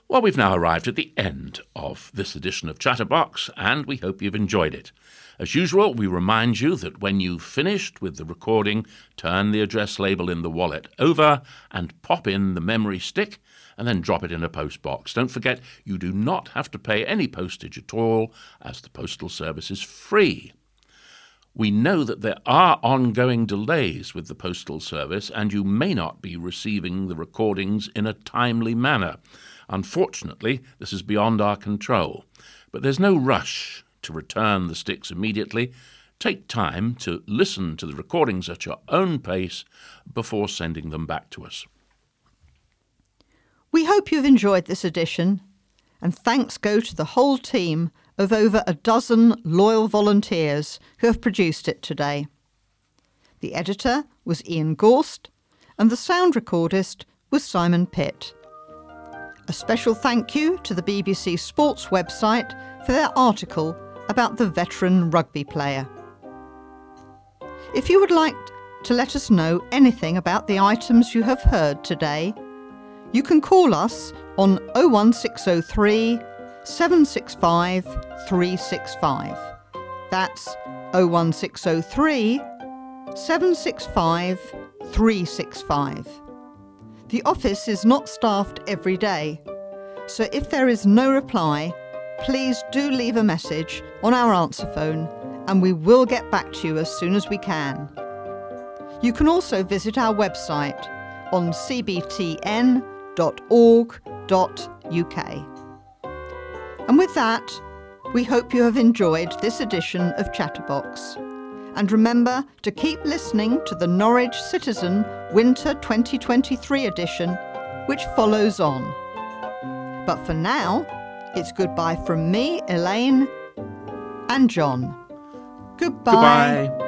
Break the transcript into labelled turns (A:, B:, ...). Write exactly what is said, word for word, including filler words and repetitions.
A: Well, we've now arrived at the end of this edition of Chatterbox, and we hope you've enjoyed it. As usual, we remind you that when you've finished with the recording, turn the address label in the wallet over and pop in the memory stick and then drop it in a postbox. Don't forget, you do not have to pay any postage at all, as the postal service is free. We know that there are ongoing delays with the postal service, and you may not be receiving the recordings in a timely manner. Unfortunately, this is beyond our control. But there's no rush to return the sticks immediately. Take time to listen to the recordings at your own pace before sending them back to us.
B: We hope you've enjoyed this edition, and thanks go to the whole team of over a dozen loyal volunteers who have produced it today. The editor was Ian Gorst, and the sound recordist was Simon Pitt. A special thank you to the B B C Sports website for their article about the veteran rugby player. If you would like to let us know anything about the items you have heard today, you can call us on oh one six oh three, seven six five, three six five. That's oh one six oh three, seven six five, three six five. The office is not staffed every day, so if there is no reply, please do leave a message on our answer phone and we will get back to you as soon as we can. You can also visit our website on c b t n dot org dot u k. And with that, we hope you have enjoyed this edition of Chatterbox. And remember to keep listening to the Norwich Citizen Winter twenty twenty-three edition, which follows on. But for now, it's goodbye from me, Elaine, and John. Goodbye.
A: Goodbye.